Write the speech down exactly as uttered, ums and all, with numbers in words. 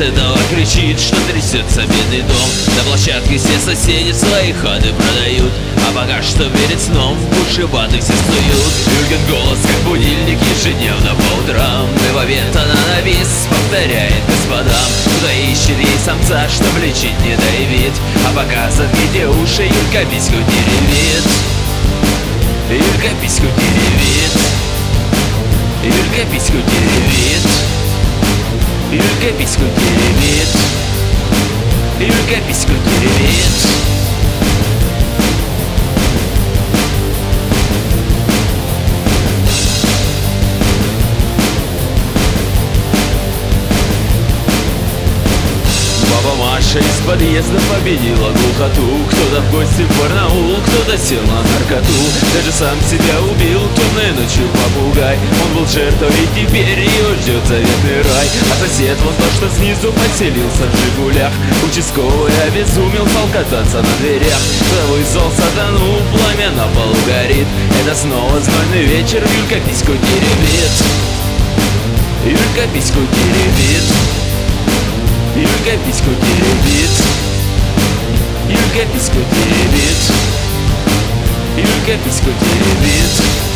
этого кричит, что трясется бедный дом. На площадке все соседи свои хаты продают, а пока что перед сном в бушеваты все снуют. Юрген голос, как будильник, ежедневно по утрам, и в обед она навис повторяет господам: кто ищет ей самца, чтоб лечить недоявит, а пока заткните уши, Юрка письку деревит. Юрка письку деревит. Юрка письку деревит. Юрка письку деревит. Юрка письку деревит. Баба Маша из подъезда победила глухоту. Кто-то в гости в Барнаул, кто-то сел на наркоту. Даже сам себя убил темной ночью попугай. Он был жертвой, и теперь его ждет заветный рай. А сосед вон то, что снизу поселился в Жигулях. Участковый обезумел, стал кататься на дверях. Твой зол сатанул, пламя на полу горит. Это снова знойный вечер, Юрка письку деревит. Юрка письку деревит. Юрка письку деревит. Юрка письку деревит. Юрка письку деревит.